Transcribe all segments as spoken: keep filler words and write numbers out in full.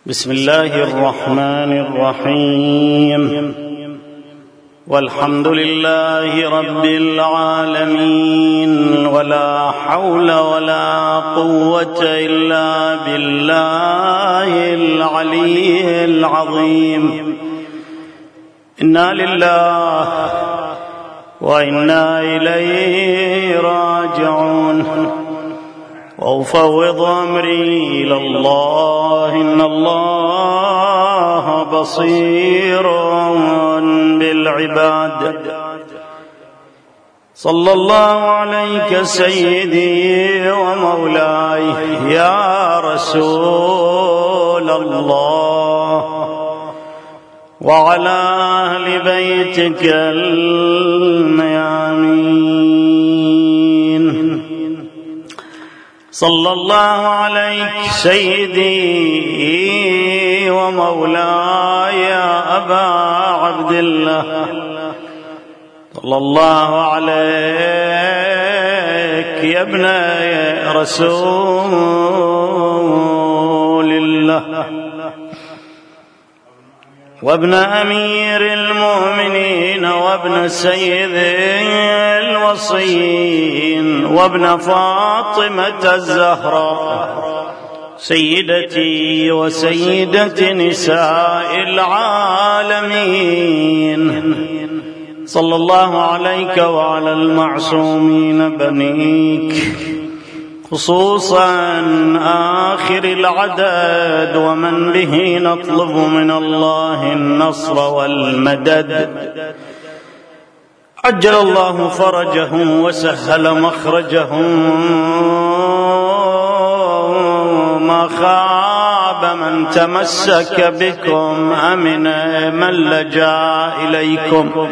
بسم الله الرحمن الرحيم. والحمد لله رب العالمين، ولا حول ولا قوة إلا بالله العلي العظيم. إنا لله وإنا إليه راجعون، وأفوض أمري إلى الله، إن الله بصير بالعباد. صلى الله عليك سيدي ومولاي يا رسول الله، وعلى أهل بيتك الميامين. صلى الله عليك سيدي ومولاي يا أبا عبد الله، صلى الله عليك يا ابن رسول الله، وابن أمير المؤمنين، وابن سيد الوصيين، وابن فاطمة الزهراء سيدتي وسيدة نساء العالمين. صلى الله عليك وعلى المعصومين بنيك، خصوصا آخر العدد، ومن به نطلب من الله النصر والمدد. عجل الله فرجهم وسهل مخرجهم، ما خاب من تمسك بكم، أمن من لجأ إليكم.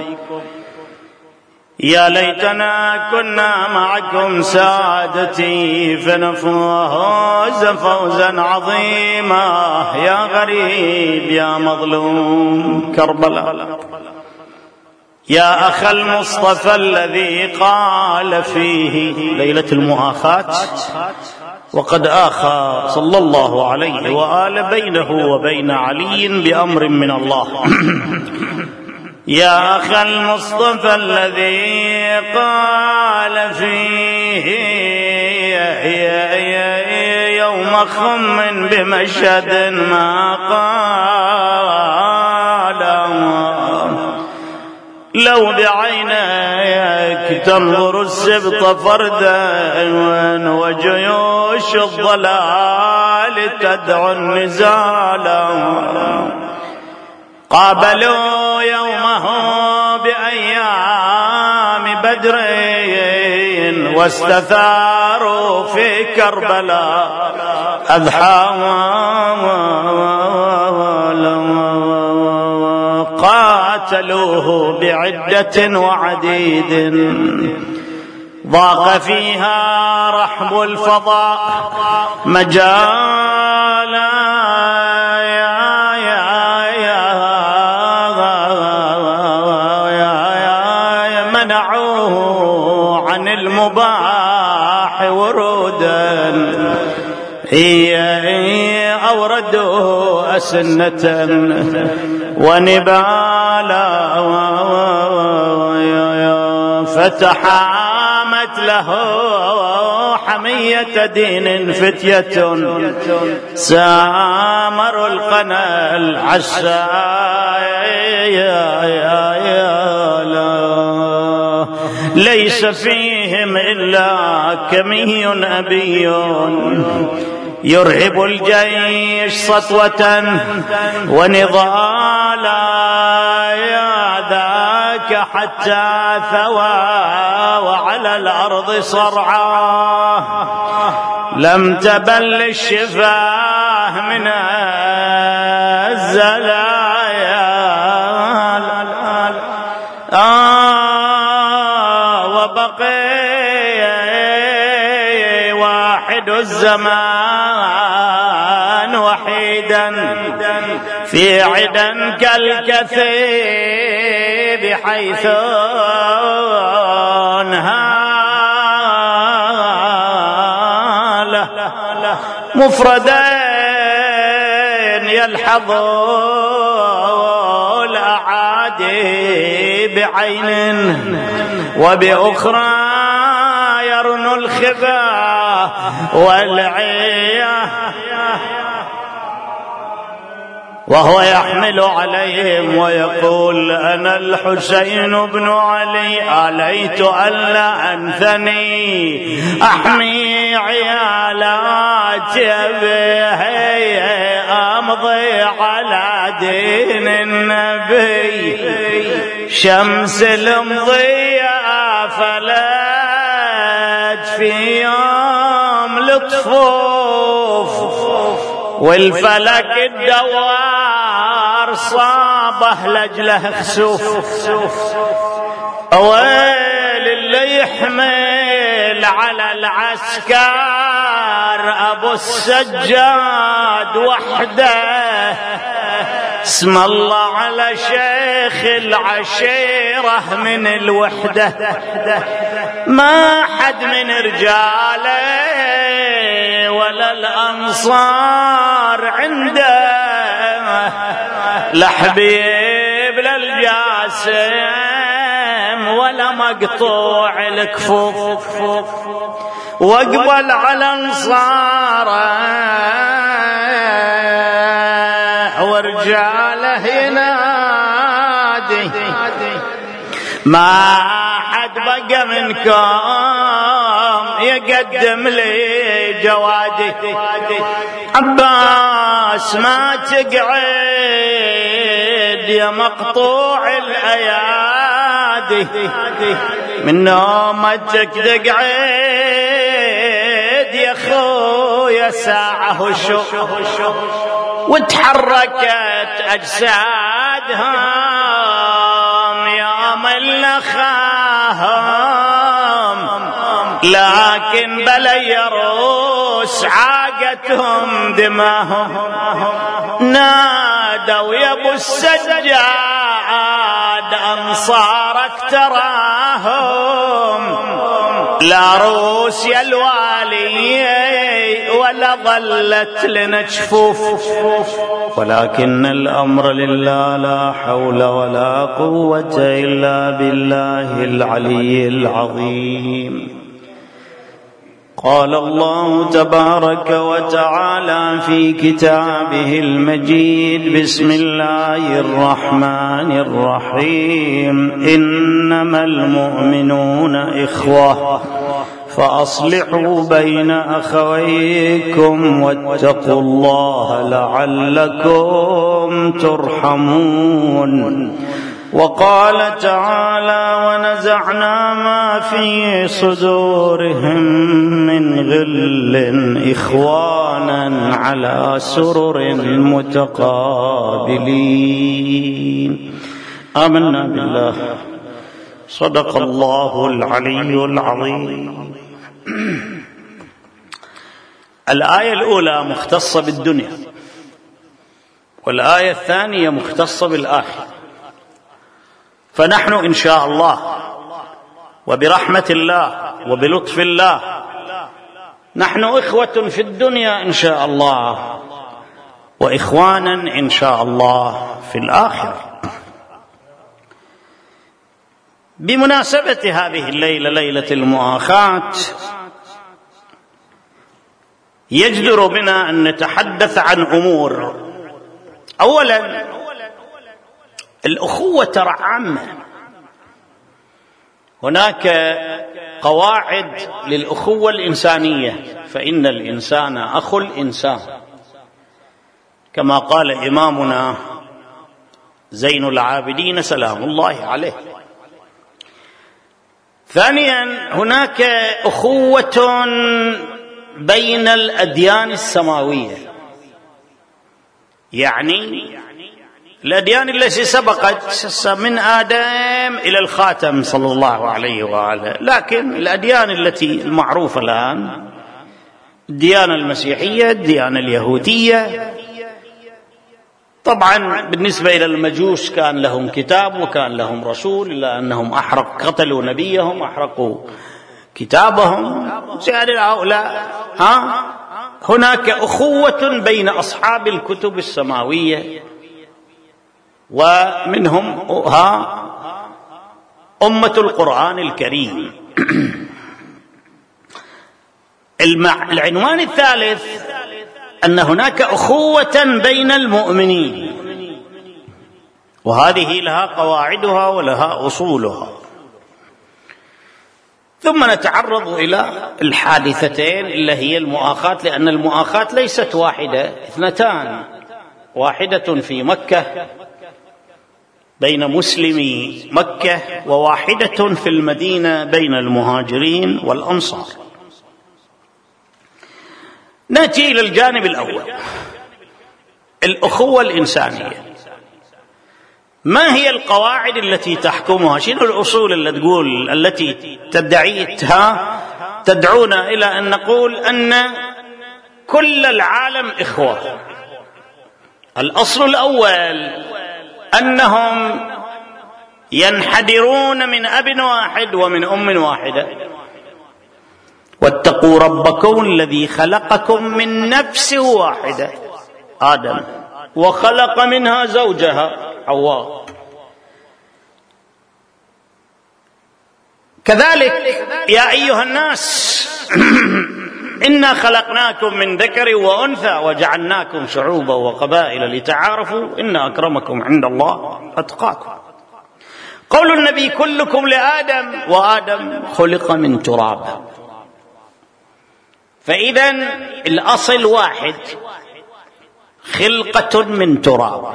يا ليتنا كنا معكم سادتي فنفوز فوزا عظيما. يا غريب يا مظلوم كربلاء، يا أخ المصطفى الذي قال فيه ليلة المؤاخاة، وقد آخى صلى الله عليه وآله بينه وبين علي بأمر من الله. يا أخ المصطفى الذي قال فيه يوم خم بمشهد ما قال، لو بعينيك تنظر السبط فردا، وجيوش الضلال تدعو النزال. قابلوا يومه بأيام بدر، واستثاروا في كربلاء أضحاهم، قاتلوه بعدة وعديد، ضاق فيها رحب الفضاء مجالا. منعوه عن المباح ورودا، هي أوردوا أسنة ونبالا، فتحامت له حمية دين فتية، سامر القنا العسايا، ليس فيهم إلا كمي أبي يرهب الجيش سطوة ونضالا. يا ذاك حتى ثوى وعلى الأرض صرعا، لم تبل الشفاه من الزلايا. آه وبقي واحد الزمان وحيدا في عدا كالكثيب، حيث انهال مفردين يلحظ الأعادي بعين وبأخرى يرنو الخبا والعيا وهو يحمل عليهم ويقول أنا الحسين بن علي آليت ألا أنثني أحمي عيالات به أمضي على دين النبي شمس المضية فلت في يوم لطفوف والفلك الدوار صابه لجله خسوف ويل اللي يحمل على العسكر أبو السجاد وحده اسم الله على شيخ العشيرة من الوحدة ما حد من رجاله ولا الأنصار عنده لحبيب للجاسم ولا مقطوع الكفوف واقبل على انصاره ورجاله ينادي ما حد بقى منكم يقدم لي جوادي عباس ما تقعد يا مقطوع الايادي من نومتك تقعد يا خويا ساعه وشو وتحركت اجسادهم يا ملخاهم لكن بلي روس عاقتهم دماهم نادوا يا ابو السجاد انصارك تراهم لا روس يا الوالي ولا ظلت لنا جفوف ولكن الأمر لله لا حول ولا قوة إلا بالله العلي العظيم. قال الله تبارك وتعالى في كتابه المجيد بسم الله الرحمن الرحيم إنما المؤمنون إخوة فأصلحوا بين أخويكم واتقوا الله لعلكم ترحمون. وقال تعالى ونزعنا ما في صدورهم من غل إخوانا على سرر متقابلين. آمنا بالله صدق الله العلي العظيم. الآية الأولى مختصة بالدنيا والآية الثانية مختصة بالآخرة، فنحن إن شاء الله وبرحمة الله وبلطف الله نحن إخوة في الدنيا إن شاء الله وإخوانا إن شاء الله في الآخرة. بمناسبة هذه الليلة ليلة المؤاخاة يجدر بنا أن نتحدث عن أمور. أولا الأخوة ترى عامة، هناك قواعد للأخوة الإنسانية، فإن الإنسان أخو الإنسان كما قال إمامنا زين العابدين سلام الله عليه. ثانيا هناك أخوة بين الأديان السماوية، يعني الأديان التي سبقت من آدم إلى الخاتم صلى الله عليه وآله، لكن الأديان التي المعروفة الآن الديانة المسيحية، الديانة اليهودية. طبعا بالنسبة إلى المجوس كان لهم كتاب وكان لهم رسول، إلا أنهم أحرق قتلوا نبيهم أحرقوا كتابهم. سيادة هؤلاء ها هناك أخوة بين أصحاب الكتب السماوية، ومنهم ها أمة القرآن الكريم. العنوان الثالث أن هناك أخوة بين المؤمنين، وهذه لها قواعدها ولها أصولها. ثم نتعرض إلى الحادثتين اللي هي المؤاخاة، لأن المؤاخاة ليست واحدة، اثنتان، واحدة في مكة بين مسلمي مكة، وواحدة في المدينة بين المهاجرين والأنصار. نأتي إلى الجانب الأول، الأخوة الإنسانية. ما هي القواعد التي تحكمها؟ شنو الأصول اللي تقول التي تدعيتها تدعونا إلى أن نقول أن كل العالم إخوة؟ الأصل الأول أنهم ينحدرون من أب واحد ومن أم واحدة. واتقوا ربكم الذي خلقكم من نفس واحدة آدم وخلق منها زوجها حواء. كذلك يا أيها الناس إنا خلقناكم من ذكر وأنثى وجعلناكم شعوبا وقبائل لتعارفوا إن أكرمكم عند الله أتقاكم. قول النبي كلكم لآدم وآدم خلق من تراب. فإذا الأصل واحد، خلقة من تراب.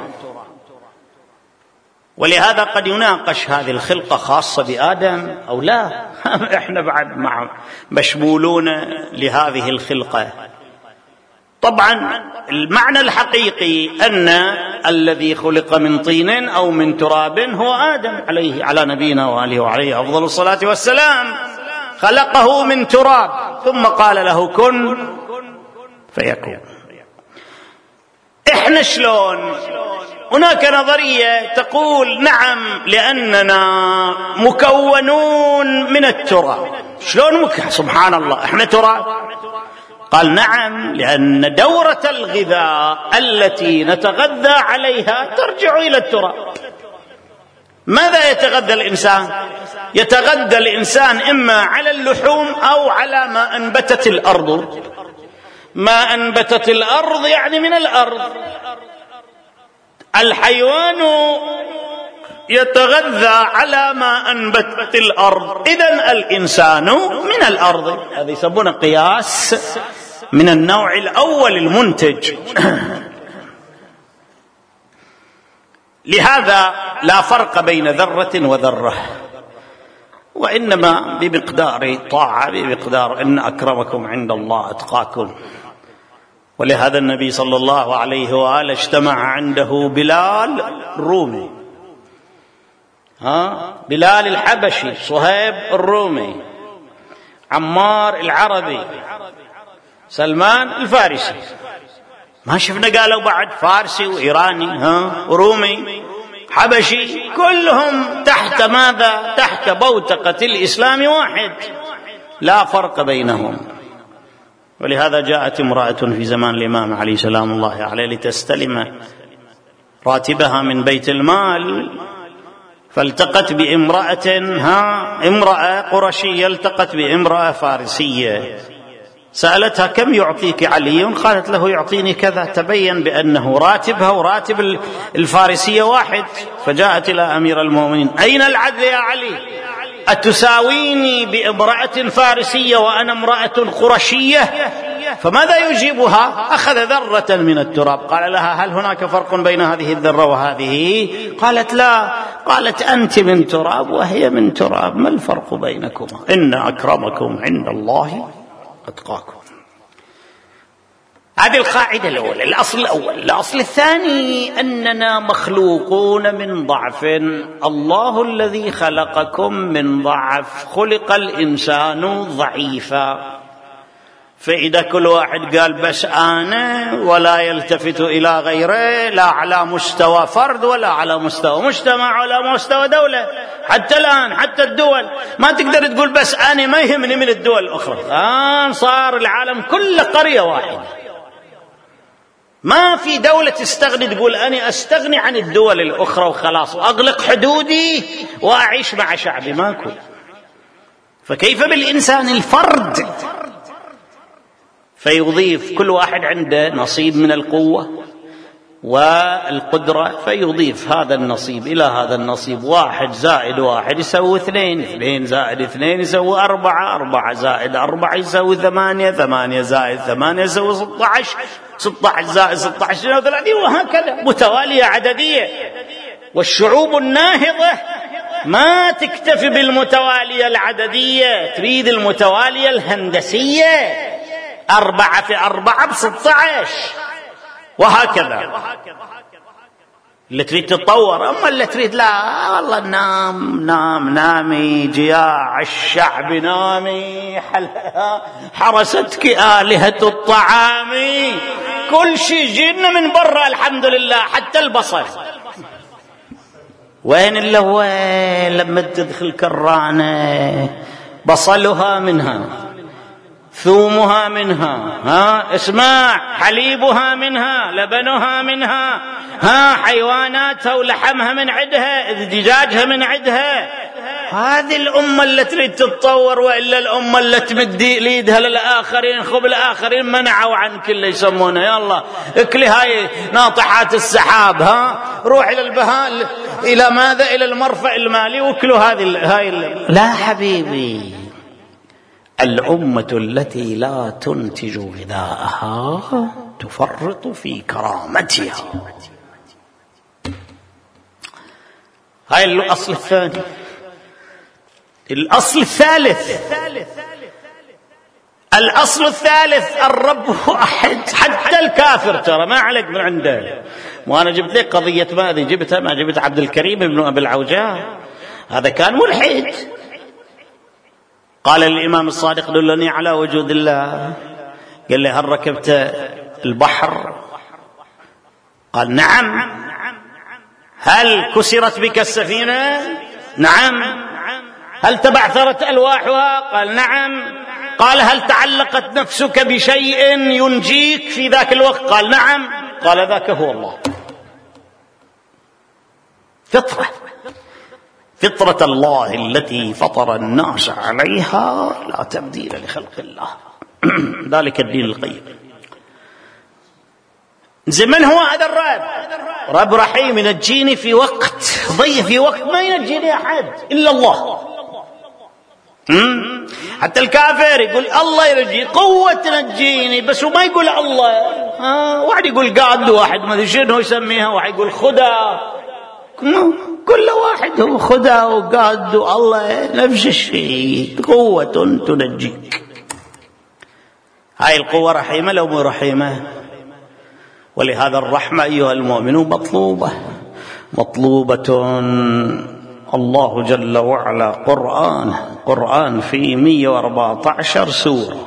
ولهذا قد يناقش هذه الخلقة خاصة بآدم أو لا، إحنا بعد مع مشمولون لهذه الخلقة. طبعا المعنى الحقيقي أن الذي خلق من طين أو من تراب هو آدم عليه على نبينا وآله وعليه أفضل الصلاة والسلام. خلقه من تراب ثم قال له كن فيكون. إحنا شلون؟ هناك نظرية تقول نعم لأننا مكونون من التراب. شلون مك... سبحان الله إحنا تراب؟ قال نعم لأن دورة الغذاء التي نتغذى عليها ترجع إلى التراب. ماذا يتغذى الإنسان؟ يتغذى الإنسان إما على اللحوم أو على ما أنبتت الأرض. ما أنبتت الأرض يعني من الأرض. الحيوان يتغذى على ما أنبتت الأرض، إذن الإنسان من الأرض. هذا يسمونه قياس من النوع الأول المنتج. لهذا لا فرق بين ذرة وذرة، وإنما بمقدار طاعة، بمقدار أن أكرمكم عند الله أتقاكم. ولهذا النبي صلى الله عليه وآله اجتمع عنده بلال الرومي، ها بلال الحبشي، صهيب الرومي، عمار العربي، سلمان الفارسي. ما شفنا قالوا بعد فارسي وإيراني ها ورومي حبشي، كلهم تحت ماذا؟ تحت بوتقة الإسلام واحد، لا فرق بينهم. ولهذا جاءت امرأة في زمان الإمام علي سلام الله عليه لتستلم راتبها من بيت المال، فالتقت بامرأة ها امرأة قرشية التقت بامرأة فارسية، سألتها كم يعطيك علي؟ قالت له يعطيني كذا. تبين بأنه راتبها وراتب الفارسية واحد. فجاءت إلى أمير المؤمنين أين العدل يا علي؟ أتساويني بامرأة فارسية وأنا امرأة قرشية؟ فماذا يجيبها؟ أخذ ذرة من التراب. قال لها هل هناك فرق بين هذه الذرة وهذه؟ قالت لا. قالت أنت من تراب وهي من تراب، ما الفرق بينكما؟ إن أكرمكم عند الله أتقاكم. هذه القاعدة الأولى، الأصل الأول. الأصل الثاني أننا مخلوقون من ضعف. الله الذي خلقكم من ضعف، خلق الإنسان ضعيفا. فإذا كل واحد قال بس أنا ولا يلتفت إلى غيره، لا على مستوى فرد ولا على مستوى مجتمع ولا مستوى دولة، حتى الآن حتى الدول ما تقدر تقول بس أنا ما يهمني من الدول الأخرى. الآن صار العالم كله قرية واحدة. ما في دولة تستغني تقول أنا أستغني عن الدول الأخرى وخلاص وأغلق حدودي وأعيش مع شعبي، ماكو. فكيف بالإنسان الفرد؟ فيضيف كل واحد عنده نصيب من القوة والقدرة، فيضيف هذا النصيب إلى هذا النصيب. واحد زائد واحد يسوي اثنين، اثنين زائد اثنين يسوي أربعة، أربعة زائد أربعة يسوي ثمانية، ثمانية زائد ثمانية يسوي ستة عشر، ستة عشر زائد ستة عشر اثنين وثلاثين، وهكذا متوالية عددية. والشعوب الناهضة ما تكتفي بالمتوالية العددية، تريد المتوالية الهندسية، أربعة في أربعة بستة عشر، وهكذا. اللي تريد تتطور. أما اللي تريد لا والله نام نام نامي جياع الشعب نامي حرستك آلهة الطعام، كل شيء جينا من برا الحمد لله حتى البصل. وين اللي هو لما تدخل كرانة بصلها منها، ثومها منها، ها اسمع حليبها منها، لبنها منها، ها حيواناتها ولحمها من عندها، دجاجها من عندها. هذه الأمة اللي تريد تتطور، وإلا الأمة اللي تمد ايدها للآخرين، خب الآخرين منعوا عن كل يسمونه يلا اكلي هاي ناطحات السحاب، ها روح إلى البهال إلى ماذا إلى المرفأ المالي واكلوا هذه هاي. لا حبيبي، الأمة التي لا تنتج غذاءها تفرط في كرامتها. هاي الأصل الثاني. الأصل الثالث، الأصل الثالث الرب واحد. حتى الكافر ترى ما عليك من عنده. وأنا جبت لك قضية ماذا جبتها، ما جبت عبد الكريم بن أبي العوجاء، هذا كان ملحد. قال الإمام الصادق دلني على وجود الله، قال لي هل ركبت البحر؟ قال نعم. هل كسرت بك السفينة؟ نعم. هل تبعثرت ألواحها؟ قال نعم. قال هل تعلقت نفسك بشيء ينجيك في ذاك الوقت؟ قال نعم. قال ذاك هو الله. فطرة، فطرة الله التي فطر الناس عليها لا تبديل لخلق الله. ذلك الدين القيم. زمن هو هذا الرب، رب رحيم ينجيني في وقت ضيق، في وقت ما ينجيني أحد إلا الله. حتى الكافر يقول الله ينجي، قوة تنجيني، بس وما يقول الله. آه واحد يقول قاد، واحد ما ادري شنو يسميها، واحد يقول خدا، كل واحد هو خدا وقاد الله نفس الشيء، قوة تنجيك. هاي القوة رحيمة لو مو رحيمة. ولهذا الرحمة أيها المؤمنون مطلوبة، مطلوبة. الله جل وعلا قرآن قرآن في مئة وأربعة عشر سورة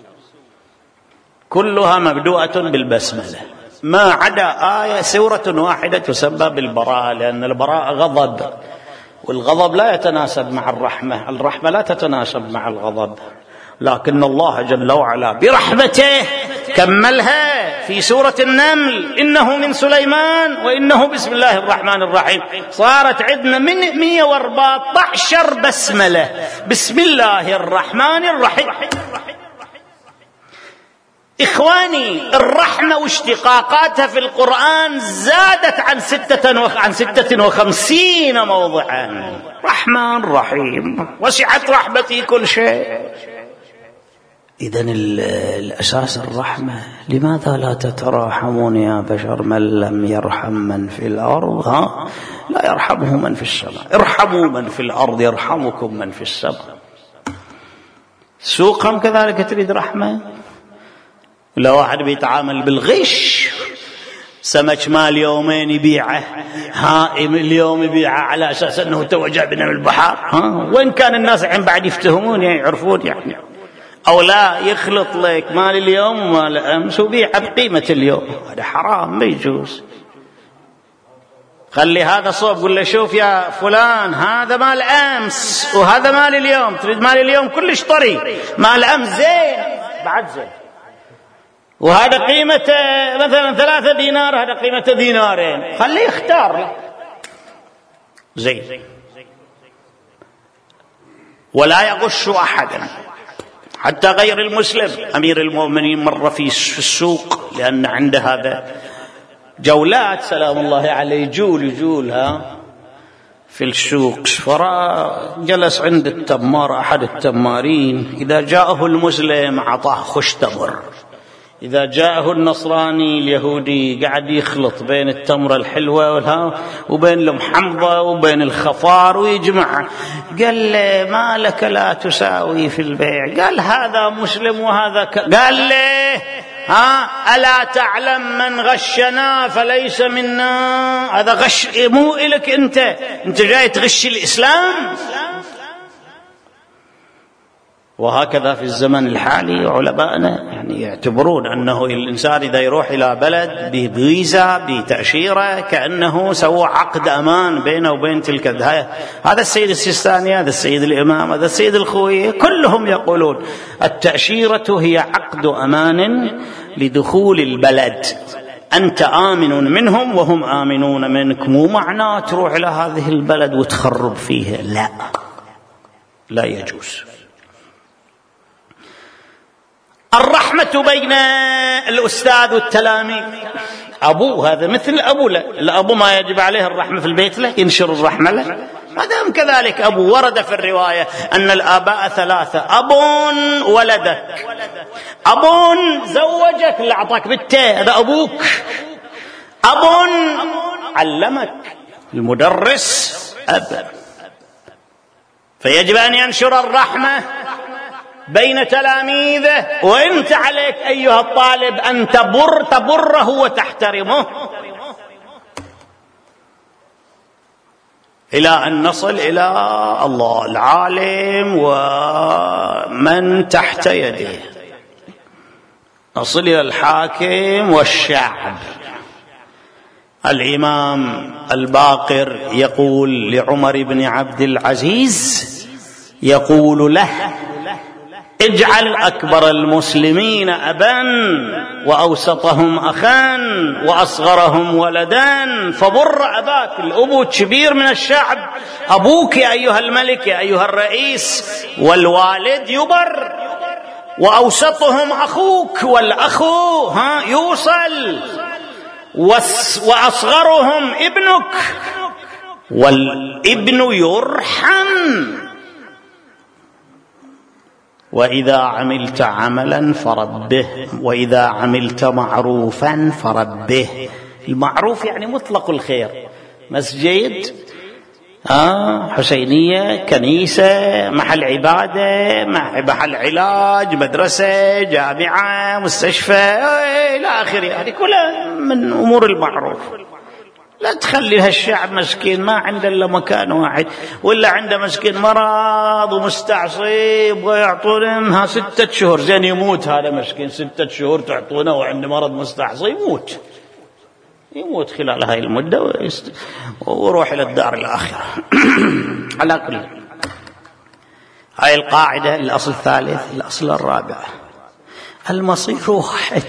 كلها مبدوءة بالبسملة، ما عدا آية سورة واحدة تسمى بالبراءة، لأن البراءة غضب، والغضب لا يتناسب مع الرحمة، الرحمة لا تتناسب مع الغضب. لكن الله جل وعلا برحمته كملها في سورة النمل، إنه من سليمان وإنه بسم الله الرحمن الرحيم. صارت عندنا من مئة وأربعة عشر بسملة، بسم الله الرحمن الرحيم. إخواني، الرحمة واشتقاقاتها في القرآن زادت عن ستة وخ... عن ستة وخمسين موضعا. رحمن رحيم، وسعت رحمتي كل شيء. إذن الأساس الرحمة. لماذا لا تتراحمون يا بشر؟ من لم يرحم من في الأرض ها لا يرحمه من في السماء. ارحموا من في الأرض يرحمكم من في السماء. سوقهم كذلك تريد رحمة. لو واحد بيتعامل بالغش، سمك مال يومين يبيعه، هائم اليوم يبيعه على أساس أنه تو جابنا من البحر، ها وين كان الناس عم بعد يفتهمون يعني يعرفون يعني، أو لا يخلط لك مال اليوم ومال أمس وبيع بقيمة اليوم، هذا حرام ما يجوز. خلي هذا صوب، قل له شوف يا فلان هذا مال أمس وهذا مال اليوم، تريد مال اليوم كلش طري، مال أمس زين بعد زين. وهذا قيمته مثلا ثلاثة دينار، هذا قيمته دينارين، خليه يختار زين. ولا يغش أحدا حتى غير المسلم. أمير المؤمنين مر في السوق، لأن عنده هذا جولات سلام الله عليه، يجول يجول ها في السوق، فجلس عند التمار أحد التمارين، إذا جاءه المسلم أعطاه خش تمر، إذا جاءه النصراني اليهودي قاعد يخلط بين التمرة الحلوة والها وبين المحمضة وبين الخفار ويجمع. قال له ما لك لا تساوي في البيع؟ قال هذا مسلم وهذا ك... قال له ها ألا تعلم من غشنا فليس منا؟ هذا غش مو إلك أنت، أنت جاي تغش الإسلام. وهكذا في الزمن الحالي علماءنا يعني يعتبرون أنه الإنسان إذا يروح إلى بلد بفيزا بتأشيرة كأنه سوى عقد أمان بينه وبين تلك. هذا السيد السيستاني، هذا السيد الإمام، هذا السيد الخوي، كلهم يقولون التأشيرة هي عقد أمان لدخول البلد، أنت آمن منهم وهم آمنون منك. مو معناه تروح إلى هذه البلد وتخرب فيها، لا لا يجوز. الرحمة بين الأستاذ والتلاميذ. أبوه هذا مثل أبو له، الأبو ما يجب عليه الرحمة في البيت له، ينشر الرحمة له، هذا كذلك أبو. ورد في الرواية أن الآباء ثلاثة: أب ولدك، أب زوجك اللي أعطاك بالتاء هذا أبوك، أب علمك المدرس أب. فيجب أن ينشر الرحمة بين تلاميذه، وانت عليك ايها الطالب ان تبر تبره وتحترمه، الى ان نصل الى الله العالم ومن تحت يده، نصل الى الحاكم والشعب. الامام الباقر يقول لعمر بن عبد العزيز، يقول له: اجعل أكبر المسلمين أبا وأوسطهم أخا وأصغرهم ولدا، فبر أباك. الأبو كبير من الشعب، أبوك يا أيها الملك يا أيها الرئيس، والوالد يبر، وأوسطهم أخوك، والأخو ها يوصل، وأصغرهم ابنك، والابن يرحم. وإذا عملت عملا فربه، وإذا عملت معروفا فربه. المعروف يعني مطلق الخير، مسجد، آه حسينية، كنيسة، محل عبادة، محل علاج، مدرسة، جامعة، مستشفى إلى آخره، هذه كلها من أمور المعروف. لا تخلي هالشعب مسكين ما عنده إلا مكان واحد، ولا عنده مسكين مرض ومستعصي ويعطونه ستة شهور، زين يموت هذا مسكين ستة شهور تعطونه وعنده مرض مستعصي، يموت يموت خلال هاي المدة ويست... ويروح إلى الدار الآخرة. على كل هاي القاعدة. الأصل الثالث. الأصل الرابع: المصير واحد.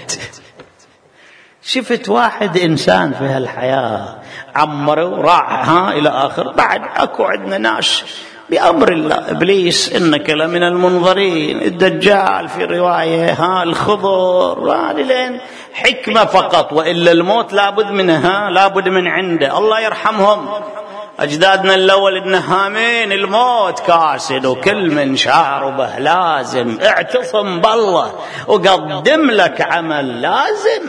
شفت واحد إنسان في هالحياة عمره راح ها إلى آخر، بعد أكو عندنا ناس بأمر الله إبليس إنك لمن المنظرين، الدجال في رواية ها الخضر، هذه لين حكمة فقط، وإلا الموت لابد منها، لابد من عنده. الله يرحمهم أجدادنا الأول النهامين، الموت كاسد وكل من شاربه لازم، اعتصم بالله وقدم لك عمل لازم،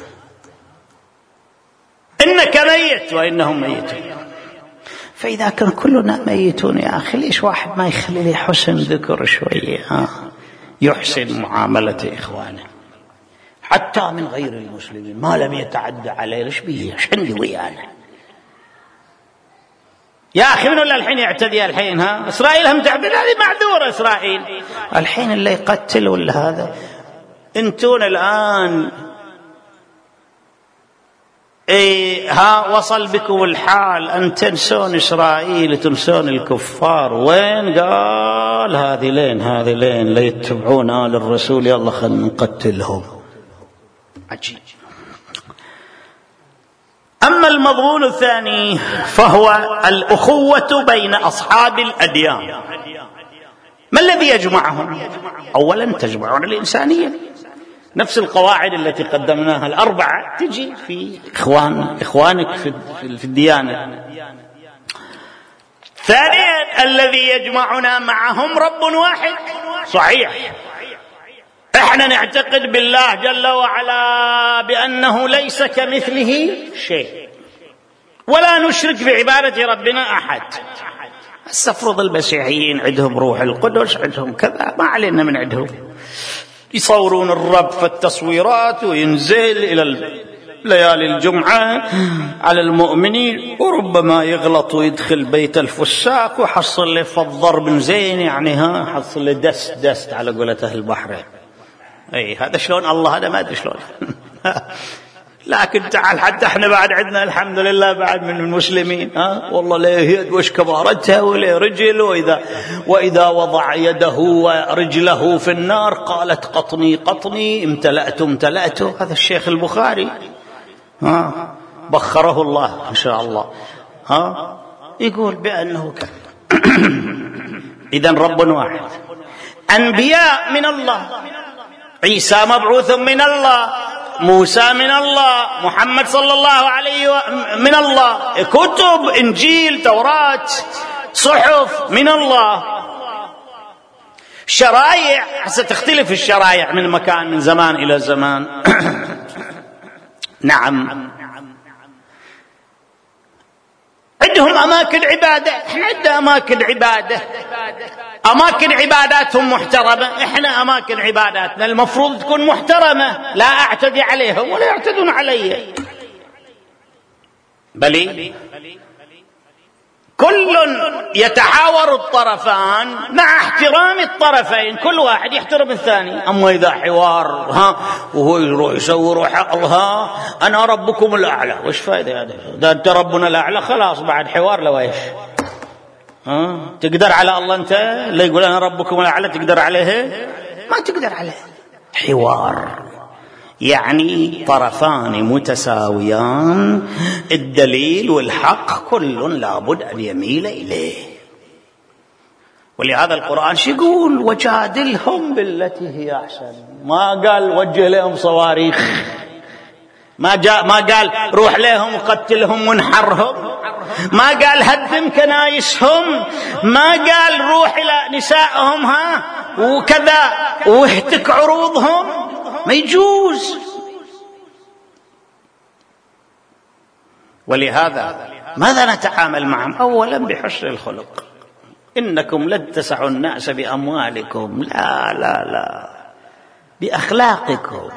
إنك ميت وإنهم ميتون. فإذا كان كلنا ميتون يا أخي، ليش واحد ما يخلي لي حسن ذكر شوية، ها يحسن معاملة إخوانه حتى من غير المسلمين ما لم يتعدى عليه؟ ليش بيه؟ ايش عندي ويانا يا أخي؟ من ولا الحين يعتدي الحين؟ ها إسرائيل هم تعبير، هذه معذورة إسرائيل الحين، اللي يقتل ولا هذا. انتون الآن إيه ها وصل بكم الحال أن تنسون إسرائيل، تنسون الكفار. وين قال هذه لين هذه لين لا يتبعون آل الرسول، يلا خلنا نقتلهم. عجيب. أما المضمون الثاني فهو الأخوة بين أصحاب الأديان. ما الذي يجمعهم؟ أولا تجمعون الإنسانية، نفس القواعد التي قدمناها الأربعة تجي في إخوان إخوانك في الديانة. ثانيا الذي يجمعنا معهم رب واحد. صحيح احنا نعتقد بالله جل وعلا بأنه ليس كمثله شيء، ولا نشرك بعبادة ربنا أحد. استفرض المسيحيين عندهم روح القدس، عندهم كذا، ما علينا من عندهم، يصورون الرب في التصويرات وينزل إلى ليالي الجمعة على المؤمنين، وربما يغلط ويدخل بيت الفساق وحصل له فالضرب زين، يعني ها حصل له دست دست على قولة أهل البحرين. اي هذا شلون الله؟ هذا ما ادري شلون. لكن تعال حتى احنا بعد عندنا الحمد لله بعد من المسلمين، ها والله لا يد وش كبارتها ولا رجل، واذا واذا وضع يده ورجله في النار قالت قطني قطني امتلأت امتلأت. هذا الشيخ البخاري ها بخره الله ان شاء الله، ها يقول بأنه كان. إذن رب واحد، أنبياء من الله، عيسى مبعوث من الله، موسى من الله، محمد صلى الله عليه وسلم من الله، كتب إنجيل توراة صحف من الله، شرائع ستختلف الشرائع من مكان من زمان إلى زمان. نعم عندهم أماكن عبادة، إحنا عندنا أماكن عبادة، أماكن عباداتهم محترمة، إحنا أماكن عباداتنا المفروض تكون محترمة، لا أعتدي عليهم ولا يعتدون علي، بل كل يتحاور الطرفان مع احترام الطرفين، كل واحد يحترم الثاني. أما إذا حوار ها وهو يروح يسوي روح الله أنا ربكم الأعلى، وش فائدة هذا؟ إذا أنت ربنا الأعلى خلاص بعد حوار لويش. ها تقدر على الله أنت اللي يقول أنا ربكم الأعلى تقدر عليه؟ ما تقدر عليه. حوار يعني طرفان متساويان، الدليل والحق كل لابد أن يميل إليه. ولهذا القرآن شو يقول؟ وجادلهم بالتي هي أحسن. ما قال وجه لهم صواريخ، ما جاء ما قال روح لهم وقتلهم ونحرهم، ما قال هدم كنايسهم، ما قال روح إلى نسائهم ها وكذا واهتك عروضهم، ما يجوز. ولهذا ماذا نتعامل معهم؟ أولا بحسن الخلق، إنكم لن تسعوا الناس بأموالكم، لا لا لا بأخلاقكم.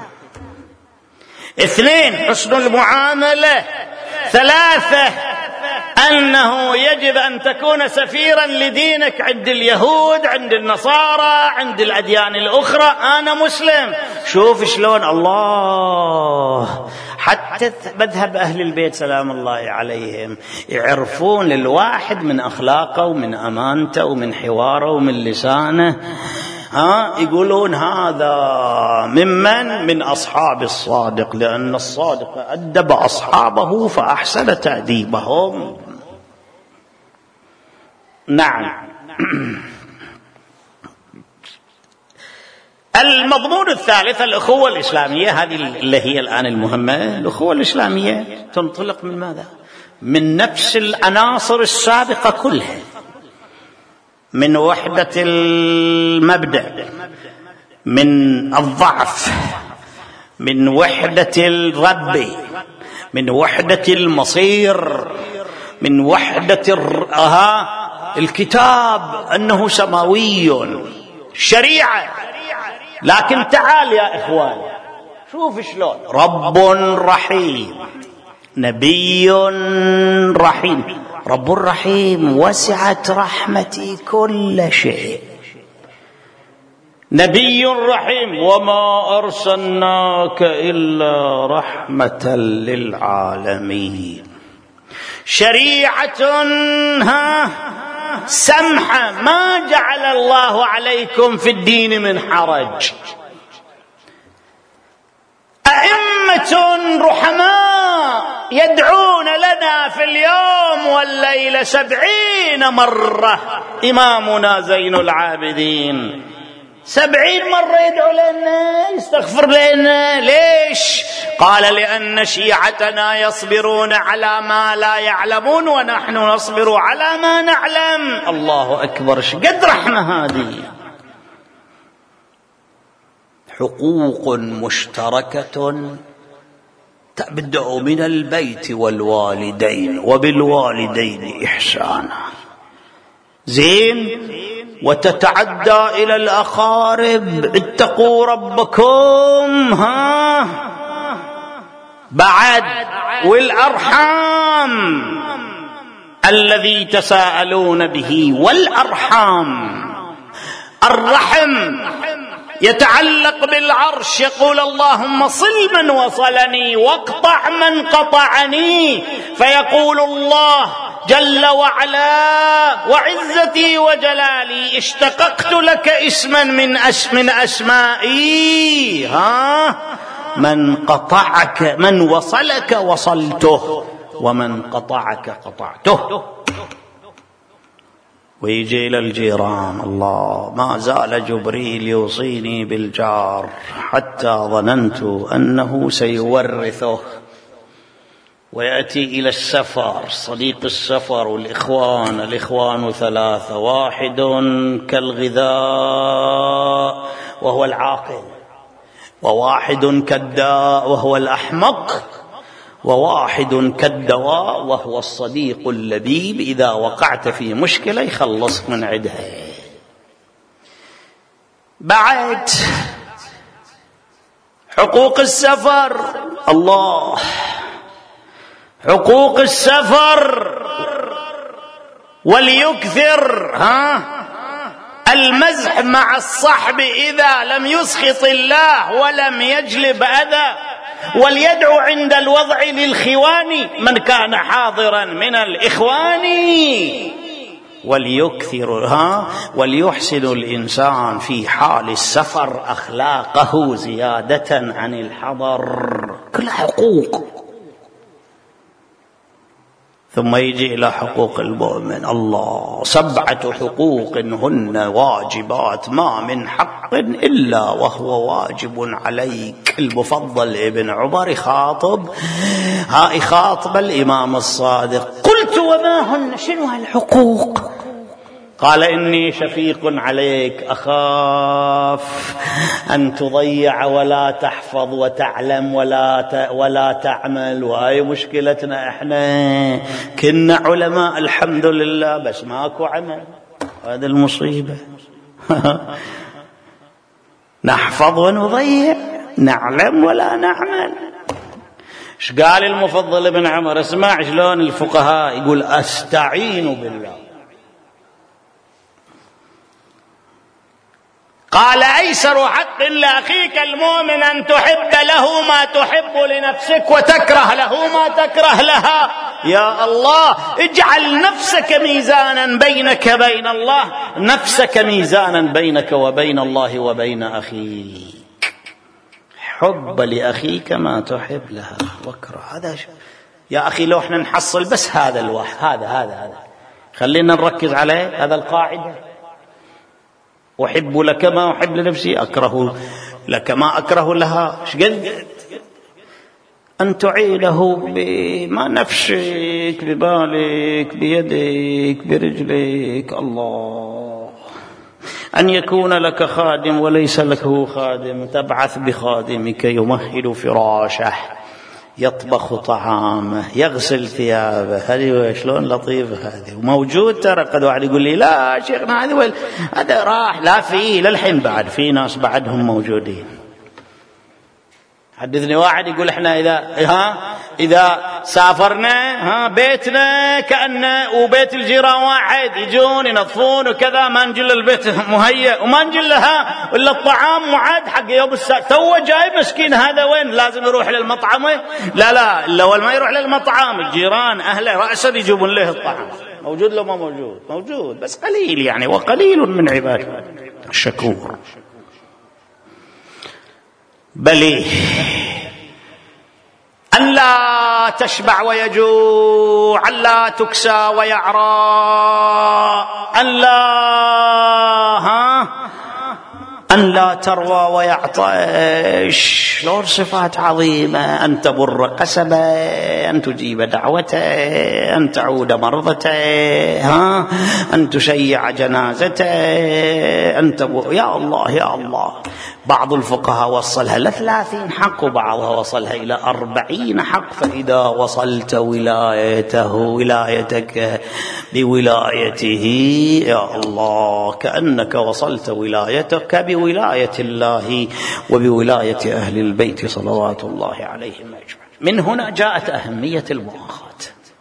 اثنين حسن المعاملة. ثلاثة أنه يجب أن تكون سفيرا لدينك عند اليهود، عند النصارى، عند الأديان الأخرى. أنا مسلم، شوف شلون الله حتى مذهب أهل البيت سلام الله عليهم يعرفون الواحد من أخلاقه ومن أمانته ومن حواره ومن لسانه، ها يقولون هذا ممن من أصحاب الصادق، لأن الصادق أدب أصحابه فأحسن تأديبهم. نعم. المضمون الثالث الأخوة الإسلامية، هذه اللي هي الآن المهمة. الأخوة الإسلامية تنطلق من ماذا؟ من نفس العناصر السابقة كلها، من وحدة المبدأ، من الضعف، من وحدة الرب، من وحدة المصير، من وحدة الكتاب أنه سماوي، شريعة. لكن تعال يا إخوان شوف شلون رب رحيم، نبي رحيم. رب رحيم وسعت رحمتي كل شيء. نبي رحيم وما أرسلناك إلا رحمة للعالمين. شريعة ها سمحة، ما جعل الله عليكم في الدين من حرج. أئمة عامة رحماء يدعون لنا في اليوم والليلة سبعين مرة. إمامنا زين العابدين سبعين مرة يدعو لنا يستغفر لنا. ليش؟ قال لأن شيعتنا يصبرون على ما لا يعلمون ونحن نصبر على ما نعلم. الله أكبر، شقد رحمة هذه. حقوق مشتركة تبدأ من البيت والوالدين وبالوالدين إحسانا، زين، وتتعدى إلى الأقارب. اتقوا ربكم، ها، بعد، والأرحام الذي تساءلون به، والأرحام. الرحم يتعلق بالعرش، يقول اللهم صل من وصلني واقطع من قطعني، فيقول الله جل وعلا وعزتي وجلالي اشتققت لك اسما من اسم من اسمائي، ها، من قطعك من وصلك وصلته ومن قطعك قطعته. ويجي إلى الجيران، الله، ما زال جبريل يوصيني بالجار حتى ظننت أنه سيورثه. ويأتي إلى السفر، صديق السفر والإخوان. الإخوان ثلاثة، واحد كالغذاء وهو العاقل، وواحد كالداء وهو الأحمق، وواحد كالدواء وهو الصديق اللبيب، إذا وقعت في مشكلة يخلصك من عدها. بعد حقوق السفر، الله، حقوق السفر، وليكثر ها المزح مع الصحب إذا لم يسخط الله ولم يجلب أذى، وليدعو عند الوضع للخوان من كان حاضرا من الإخوان، وليكثر ها وليحسن الإنسان في حال السفر أخلاقه زيادة عن الحضر. كل حقوق. ثم يجي إلى حقوق المؤمن، الله، سبعة حقوق هن واجبات، ما من حق إلا وهو واجب عليك. المفضل ابن عمر يخاطب ها يخاطب الإمام الصادق، قلت وما هن، شنو هالحقوق؟ قال إني شفيق عليك، أخاف أن تضيع ولا تحفظ وتعلم ولا ولا تعمل. وهاي مشكلتنا إحنا، كنا علماء الحمد لله بس ماكو عمل، هذا المصيبة. نحفظ ونضيع، نعلم ولا نعمل. ايش قال المفضل ابن عمر؟ اسمع شلون الفقهاء يقول أستعين بالله. قال أيسر حق لأخيك المؤمن أن تحب له ما تحب لنفسك وتكره له ما تكره لها. يا الله، اجعل نفسك ميزانا بينك بين الله، نفسك ميزانا بينك وبين الله وبين أخيك. حب لأخيك ما تحب لها وكره. هذا يا أخي لو احنا نحصل بس هذا الواحد، هذا هذا هذا خلينا نركز عليه، هذا القاعدة. أحب لك ما أحب لنفسي، أكره لك ما أكره لها. شقد أن تعيله بما نفسك، ببالك، بيدك، برجلك. الله، أن يكون لك خادم وليس لك خادم، تبعث بخادمك يمهد فراشه، يطبخ طعامه، يغسل ثيابه. هذه شلون لطيفة هذه، وموجود ترى. قد واحد يقول لي لا شيخنا هذا وين هذا راح، لا، في للحين بعد في ناس بعدهم موجودين. حدثني واحد يقول احنا اذا ها اذا سافرنا ها بيتنا كأنه وبيت الجيران واحد، يجون ينظفون وكذا، ما نجل البيت مهيأ وما نجل لها الا الطعام معد حق يوم السبت. تو جاي مسكين هذا وين لازم يروح للمطعم؟ لا لا، الا اول ما يروح للمطعم الجيران اهله رأسا يجيبون له الطعام. موجود لو ما موجود؟ موجود بس قليل يعني، وقليل من عباده الشكور. بل أن لا تشبع ويجوع، أن لا تكسى ويعرى، أن لا ها أن لا تروى ويعطش. شلون صفات عظيمة. أن تبر قسمه، أن تجيب دعوته، أن تعود مرضته، ها أن تشيع جنازته، أن تبر. يا الله يا الله. بعض الفقهاء وصلها لثلاثين حق وبعضها وصلها إلى أربعين حق. فإذا وصلت ولايته ولايتك بولايته يا الله كأنك وصلت ولايتك بولاية الله وبولاية أهل البيت صلوات الله عليهم أجمعين. من هنا جاءت أهمية المؤاخاة.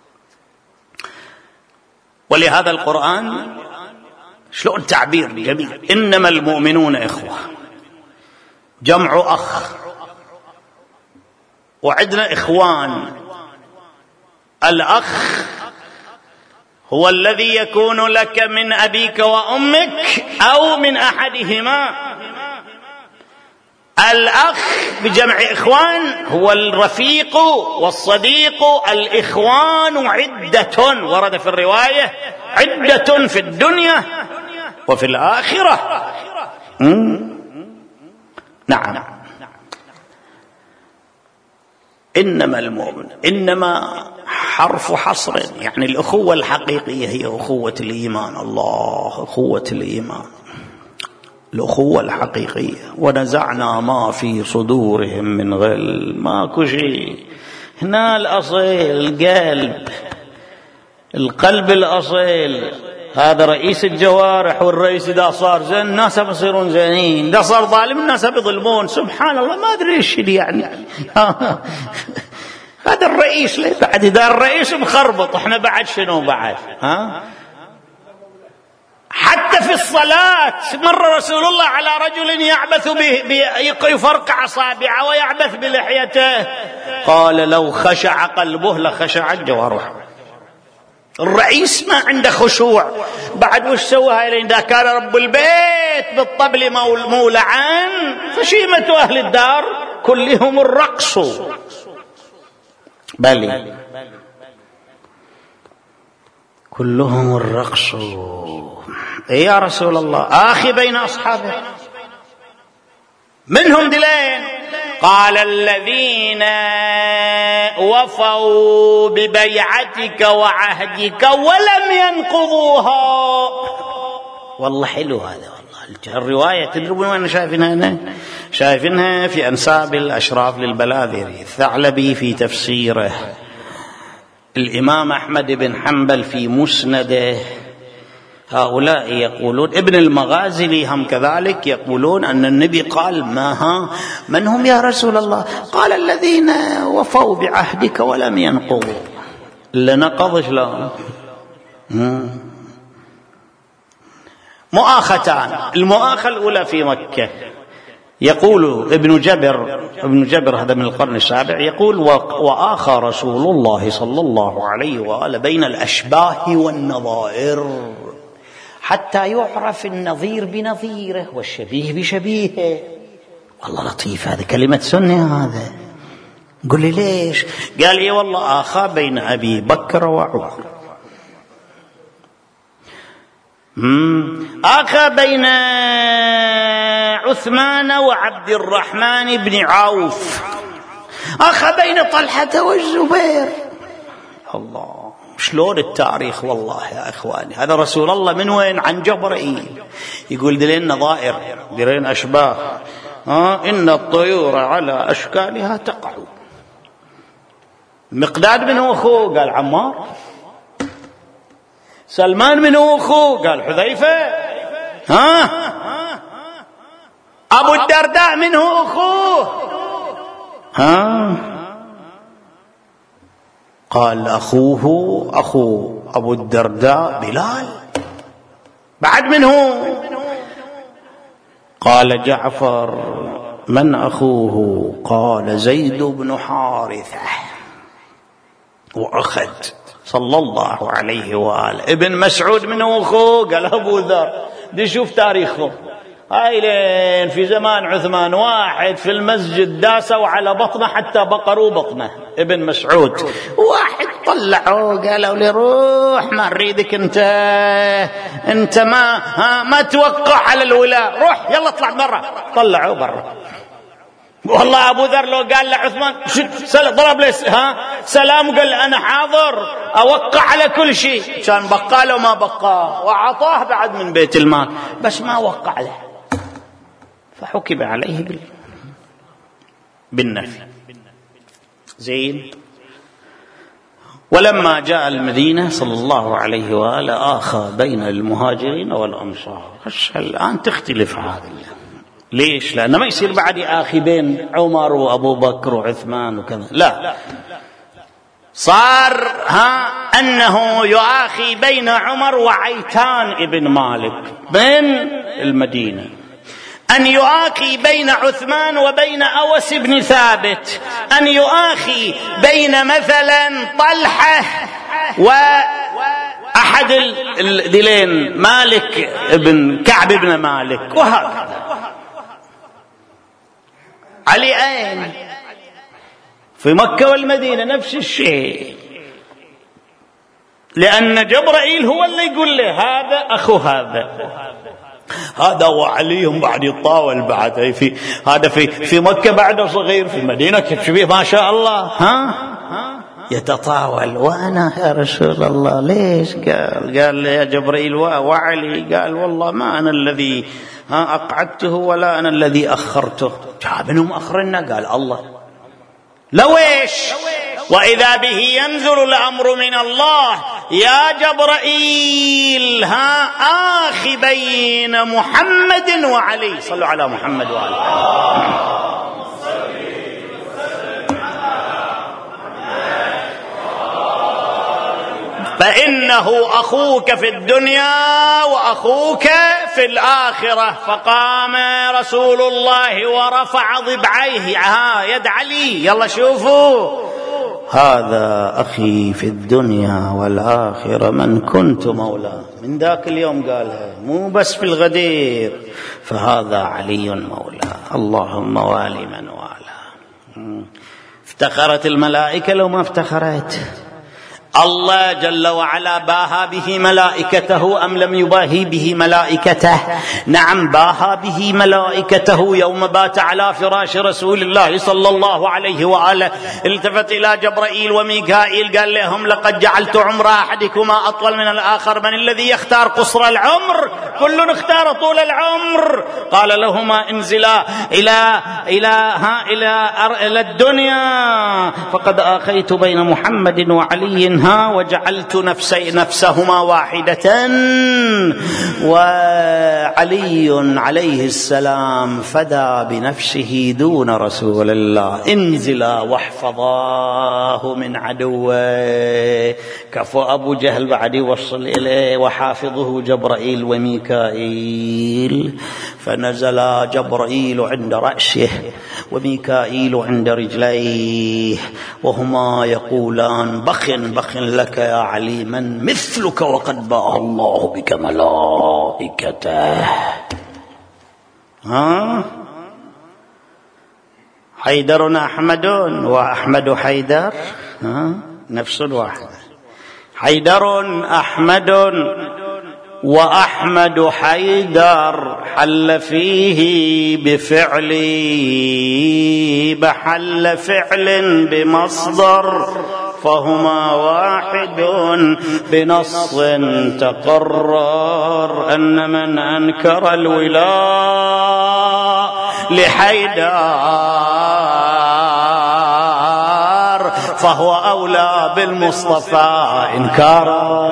ولهذا القرآن شلون تعبير جميل. إنما المؤمنون إخوة، جمع أخ، وعندنا إخوان. الأخ هو الذي يكون لك من أبيك وأمك أو من أحدهما. الأخ بجمع إخوان هو الرفيق والصديق. الإخوان عدة، ورد في الرواية عدة في الدنيا وفي الآخرة. نعم. إنما المؤمن، إنما حرف حصر، يعني الأخوة الحقيقية هي أخوة الإيمان. الله، أخوة الإيمان، الأخوة الحقيقية. ونزعنا ما في صدورهم من غل. ماكو شيء هنا. الأصيل القلب، القلب الأصيل. هذا رئيس الجوارح، والرئيس إذا صار زين الناس بيصيرون زينين، إذا صار ظالم الناس بيظلمون. سبحان الله، ما أدري إيش اللي يعني هذا الرئيس ليه بعد؟ إذا الرئيس مخربط إحنا بعد شنو بعد؟ ها حتى في الصلاة مر رسول الله على رجل يعبث به، يفرقع أصابعه ويعبث بلحيته، قال لو خشع قلبه لخشعت جوارحه. الرئيس ما عنده خشوع بعد. وش سوى هاي؟ إذا كان رب البيت بالطبل مولعا فشيمة أهل الدار كلهم الرقص. بل كلهم الرقص. يا رسول الله آخي بين أصحابه، منهم دلين. قال الذين وفوا ببيعتك وعهدك ولم ينقضوها. والله حلو هذا والله. الرواية تدرون وين شايفينها هنا؟ شايفينها في أنساب الأشراف للبلاذري، الثعلبي في تفسيره، الإمام أحمد بن حنبل في مسنده. هؤلاء يقولون، ابن المغازلي هم كذلك يقولون أن النبي قال ما ها من هم يا رسول الله؟ قال الذين وفوا بعهدك ولم ينقضوا. اللي نقضش لا. مؤاختان. المؤاخة الأولى في مكة. يقول ابن جبر، ابن جبر هذا من القرن السابع، يقول وآخى رسول الله صلى الله عليه وآله بين الأشباه والنظائر حتى يعرف النظير بنظيره والشبيه بشبيهه. والله لطيف، هذا كلمة سنة. هذا قل لي ليش؟ قال لي والله آخى بين أبي بكر وعمر، آخى بين عثمان وعبد الرحمن بن عوف، آخى بين طلحة والزبير. الله، شلون التاريخ والله يا إخواني. هذا رسول الله من وين؟ عن جبرائيل. يقول دلين نظائر، دلين أشباه. آه إن الطيور على أشكالها تقع. مقداد من هو أخوه؟ قال عمار. سلمان من هو أخوه؟ قال حذيفة. ها أبو الدرداء من هو أخوه؟ ها قال أخوه أخو أبو الدرداء بلال. بعد من هو؟ قال جعفر. من أخوه؟ قال زيد بن حارثة. وأخذ صلى الله عليه وآله. ابن مسعود من هو أخوه؟ قال أبو ذر. دي شوف تاريخه. هاي لين في زمان عثمان واحد في المسجد داسوا على بطنه حتى بقروا بطنه، ابن مسعود. واحد طلعوا قالوا لي روح ما نريدك انت، انت ما ها ما توقع على الولاء، روح يلا اطلع برا. طلعوا برا. والله ابو ذر لو قال لعثمان ضرب له ها سلام وقال انا حاضر اوقع على كل شيء، كان بقى له ما بقى وعطاه بعد من بيت المال، بس ما وقع له فحكم عليه بالنفي. زين. ولما جاء المدينة صلى الله عليه وآله آخى بين المهاجرين والأنصار. الآن تختلف هذا. ليش؟ لأنه ما يصير بعد آخي بين عمر وأبو بكر وعثمان وكذا، لا، صار ها أنه يؤاخي بين عمر وعيتان ابن مالك بين المدينة، أن يؤاخي بين عثمان وبين أوس بن ثابت، أن يؤاخي بين مثلا طلحة وأحد الذلين مالك بن كعب بن مالك، وهكذا. علي أين؟ في مكة والمدينة نفس الشيء، لأن جبرائيل هو اللي يقول له هذا أخو هذا، هذا وعلي بعد يطاول بعد في هذا في في مكة بعده صغير، في المدينة كبير ما شاء الله، ها يتطاول. وأنا يا رسول الله ليش؟ قال قال يا جبرائيل وعلي، قال والله ما أنا الذي ها أقعدته ولا أنا الذي أخرته، جابنهم أخرنا. قال الله لو إيش؟ وإذا به ينزل الأمر من الله يا جبرائيل ها آخي بين محمد وعلي. صلوا على محمد وعلي. فإنه أخوك في الدنيا وأخوك في الآخرة. فقام رسول الله ورفع ضبعيه، ها يد علي، يلا شوفوا هذا أخي في الدنيا والآخرة من كنت مولاه. من ذاك اليوم قالها، مو بس في الغدير، فهذا علي مولاه. اللهم والي من والاه. افتخرت الملائكة لو ما افتخرت. الله جل وعلا باها به ملائكته أم لم يباهي به ملائكته؟ نعم باها به ملائكته يوم بات على فراش رسول الله صلى الله عليه وآله. التفت إلى جبرائيل وميكائيل قال لهم لقد جعلت عمر أحدكما أطول من الآخر، من الذي يختار قصر العمر؟ كل اختار طول العمر. قال لهما انزلا إلى إلى ها إلى إلى الدنيا فقد آخيت بين محمد وعلي ها وجعلت نفسي نفسهما واحدة. وعلي عليه السلام فدى بنفسه دون رسول الله. انزلا واحفظاه من عدوه. كفو أبو جهل بعد يوصل إليه وحافظه جبرائيل وميكائيل. فنزل جبرائيل عند رأسه وميكائيل عند رجليه وهما يقولان بخ بخ لك يا علي من مثلك وقد باه الله بك ملائكته. ها حيدر أحمد وأحمد حيدر، ها نفس الواحد. حيدر أحمد وأحمد حيدر حل فيه بفعل بحل فعل بمصدر فهما واحد بنص تقرر أن من أنكر الولاء لحيدر فهو أولى بالمصطفى إنكارا.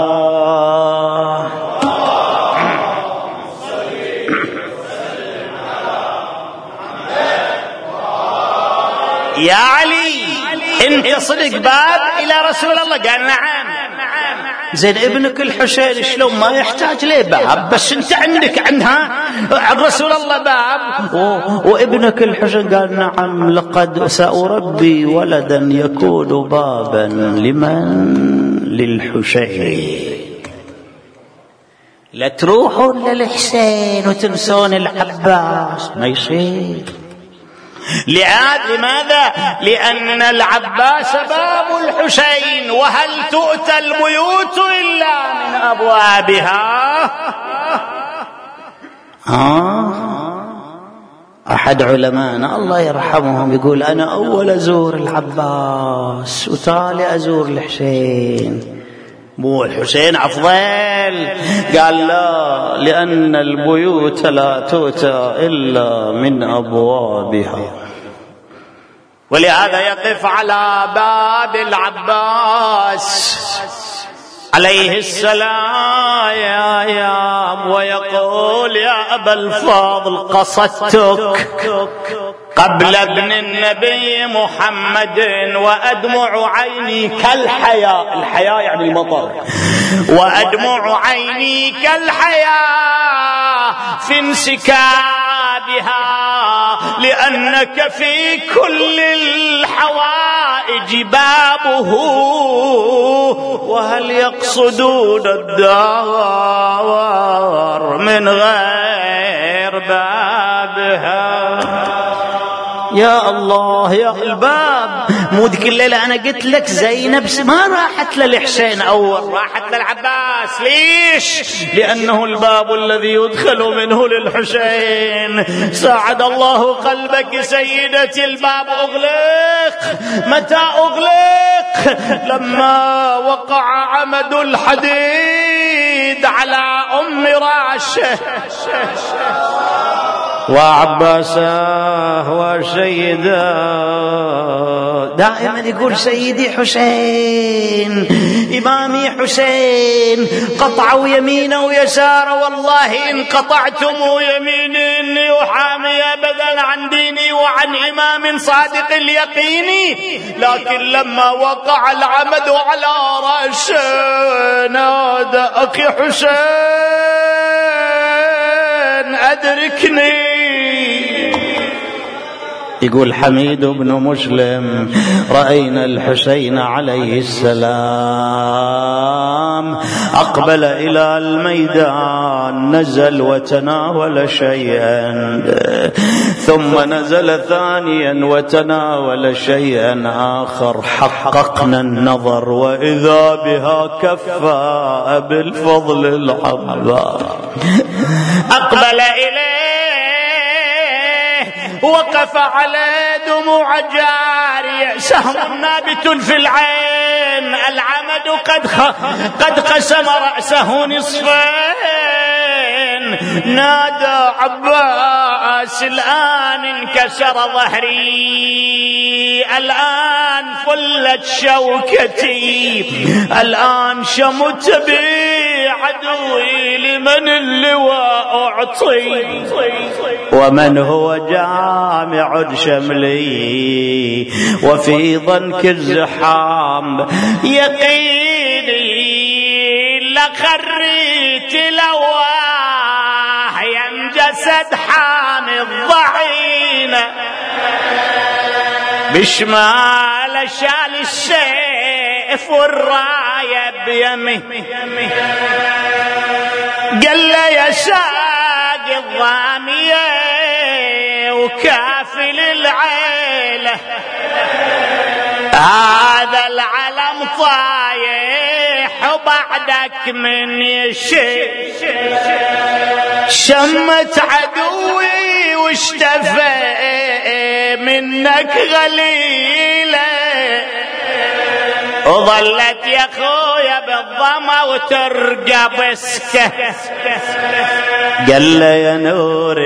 يا علي انت صدق باب الى رسول الله؟ قال نعم. زين ابنك الحسين شلون ما يحتاج ليه باب؟ بس انت عندك عنها عن رسول الله باب. وابنك الحسين قال نعم لقد سأربي ولدا يكون بابا لمن؟ للحسين. لا تروحون للحسين وتنسون العباس، ما يصير. لماذا؟ لأن العباس باب الحسين، وهل تؤتى البيوت إلا من أبوابها؟ آه أحد علماءنا الله يرحمهم يقول أنا أول أزور العباس وتالي أزور الحسين، مو الحسين أفضل؟ قال لا، لأن البيوت لا تؤتى إلا من أبوابها. ولهذا يقف على باب العباس عليه السلام ويقول يا أبا الفاضل قصدتك قبل ابن النبي محمد وأدمع عيني كالحياة، الحياة يعني المطر، وأدمع عيني كالحياة في انسكابها، لأنك في كل الحوائج بابه، وهل يقصدون الدار من غير بابها؟ يا الله يا الباب. مو ذيك الليلة أنا قلت لك زينب ما راحت للحسين أول، راحت للعباس. ليش؟ لأنه الباب الذي يدخل منه للحسين. ساعد الله قلبك سيدتي، الباب أغلق. متى أغلق؟ لما وقع عمد الحديد على أم راشه وعباسه وسيدا. دائما يقول سيدي حسين، إمامي حسين، قطعوا يمينه ويساره، والله إن قطعتم يميني إني أحامي أبدا عن ديني وعن إمام صادق اليقين. لكن لما وقع العمد على رأسه نادى أخي حسين أدركني. يقول حميد بن مسلم رأينا الحسين عليه السلام أقبل إلى الميدان، نزل وتناول شيئا، ثم نزل ثانيا وتناول شيئا آخر، حققنا النظر وإذا بها كفاء بالفضل العباس. أقبل إليه وقف على دموع جارية، سهم نابت في العين، العمد قد قد قسم رأسه نصفين. نادى عباس الآن انكسر ظهري، الآن فلت شوكتي، الآن شمت بي عدوي، لمن اللواء أعطي ومن هو جامع شملي وفي ضنك الزحام. يقيني لخريت لواه ينجسد حامي الضعينة، بشمال شال السيف والراية بيمه. قال له يا ساق الضامية وكافل العيلة، هذا العلم طايح وبعدك من يشي، شمت عدوي واشتفى منك غليلة، وظلت يا خويا بالضما وترقى بسكه. قال له يا نور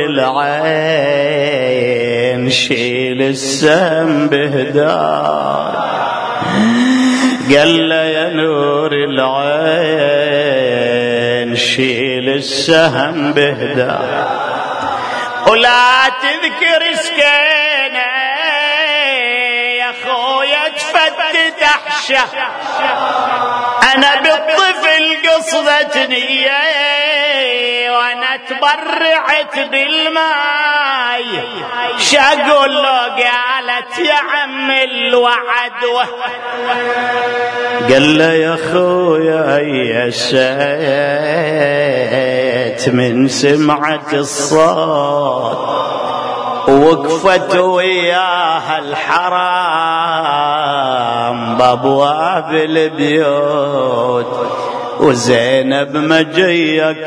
العين شيل السم بهداك، قال له يا نور العين شيل السهم بهداك، ولا تذكر سكينه يا خويا تفتت احشى، انا بالطفل قصدتني وانا تبرعت بالماي، شاقول له قالت يا عم الوعد، قال له يا خويا يا سيد بكت من سمعة الصوت وقفت وياها الحرام بابواب البيوت وزينب مجيك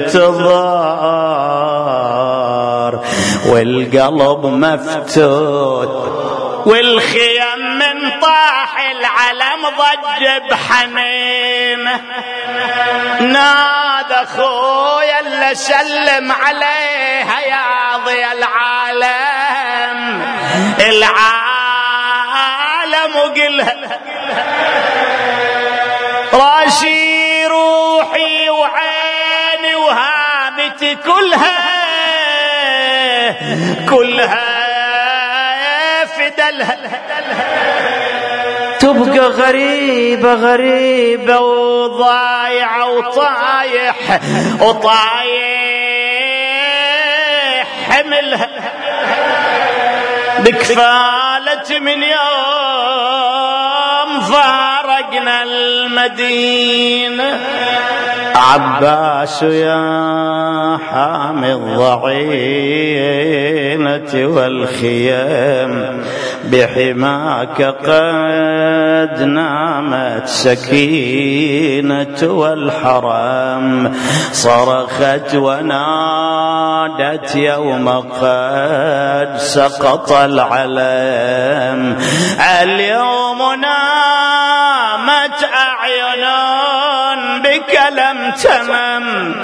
تنتظر والقلب مفتوت والخيم من طاح العلم ضج بحنين نادى اخويا اللي سلم عليها يا ضي العالم العالم وقلها راسي روحي وعيني وهامتي كلها كلها فدلها تبقى غريبة غريبة وضايعة وطايح وطايح حملها بكفالة من يوم فارقنا المدينة عباس يا حامي الضعينة والخيام بحماك قد نامت سكينة والحرام صرخت ونادت يوم قد سقط العلم اليوم نامت أعين بك لم تنم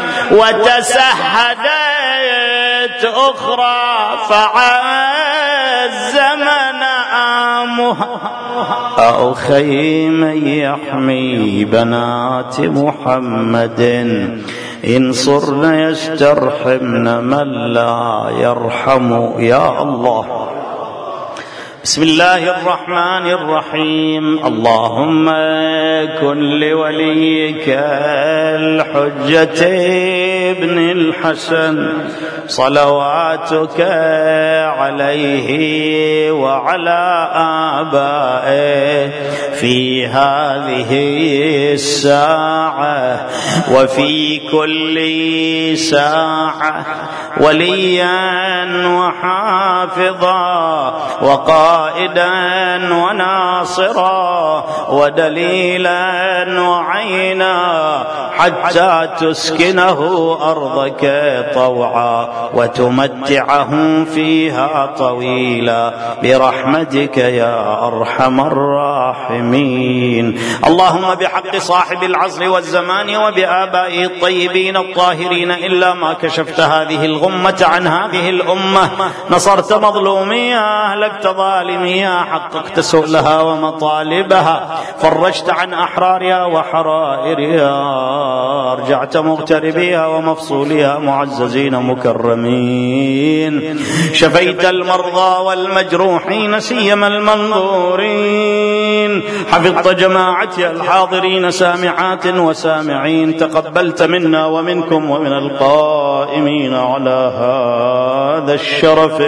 وتسهدت أخرى فعز منامها أو خيم يحمي بنات محمد إن صرن يسترحمن من لا يرحم يا الله. بسم الله الرحمن الرحيم. اللهم كن لوليك الحجة ابن الحسن صلواتك عليه وعلى آبائه في هذه الساعة وفي كل ساعة وليا وحافظا وقائدا وناصرا ودليلا وعينا حتى تسكنه أرضك طوعا وتمتعه فيها طويلا برحمتك يا أرحم الراحمين. اللهم بحق صاحب العصر والزمان وبآبائه الطيبين الطاهرين إلا ما كشفت هذه الغمة عن هذه الأمة نصرت مظلوميها أهلكت ظالميها حققت سؤلها ومطالبها فرجت عن أحرارها وحرائرها أرجعت مغتربيها ومفصوليها معززين مكرمين شفيت المرضى والمجروحين سيما المنظورين حفظت جماعتي الحاضرين سامعات وسامعين تقبلت منا ومنكم ومن القائمين على هذا الشرف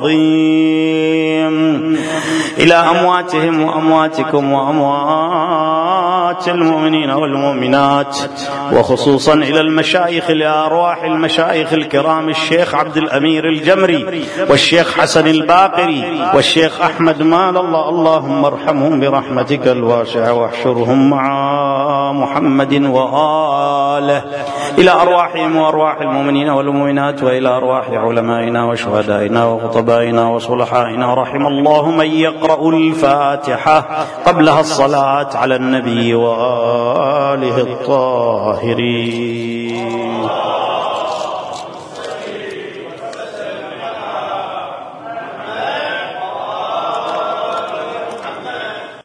العظيم إلى أمواتهم وأمواتكم وأموات المؤمنين والمؤمنات وخصوصا إلى المشايخ لأرواح المشايخ الكرام الشيخ عبد الأمير الجمري والشيخ حسن الباقري والشيخ أحمد مال الله اللهم ارحمهم برحمتك الواسعة واحشرهم مع محمد وآله إلى أرواحهم وأرواح المؤمنين والمؤمنات وإلى أرواح علمائنا وشهدائنا وخطبائنا وصلحائنا رحم الله من يقرأ الفاتحة قبلها الصلاة على النبي وآله الطاهرين.